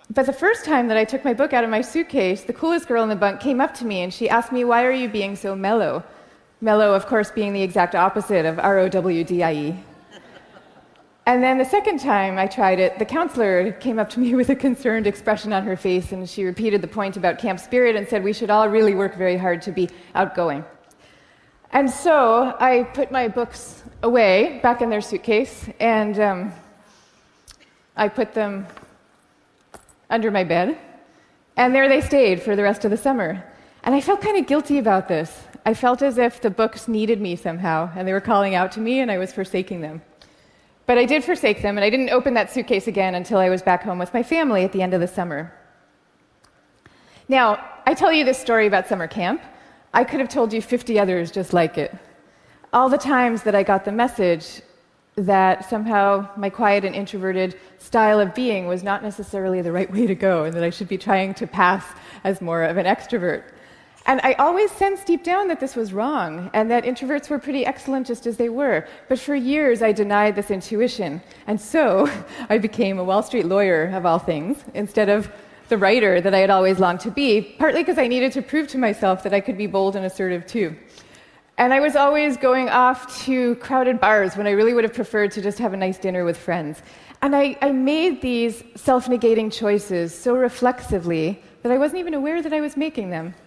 But the first time that I took my book out of my suitcase, the coolest girl in the bunk came up to me and she asked me, "Why are you being so mellow?" Mellow, of course, being the exact opposite of ROWDIE. And then the second time I tried it, the counselor came up to me with a concerned expression on her face, and she repeated the point about camp spirit and said we should all really work very hard to be outgoing. And so I put my books away, back in their suitcase, and I put them under my bed, and there they stayed for the rest of the summer. And I felt kind of guilty about this. I felt as if the books needed me somehow, and they were calling out to me, and I was forsaking them. But I did forsake them, and I didn't open that suitcase again until I was back home with my family at the end of the summer. Now, I tell you this story about summer camp. I could have told you 50 others just like it. All the times that I got the message that somehow my quiet and introverted style of being was not necessarily the right way to go, and that I should be trying to pass as more of an extrovert. And I always sensed deep down that this was wrong, and that introverts were pretty excellent just as they were. But for years, I denied this intuition. And so I became a Wall Street lawyer, of all things, instead of the writer that I had always longed to be, partly because I needed to prove to myself that I could be bold and assertive too. And I was always going off to crowded bars when I really would have preferred to just have a nice dinner with friends. And I made these self-negating choices so reflexively that I wasn't even aware that I was making them.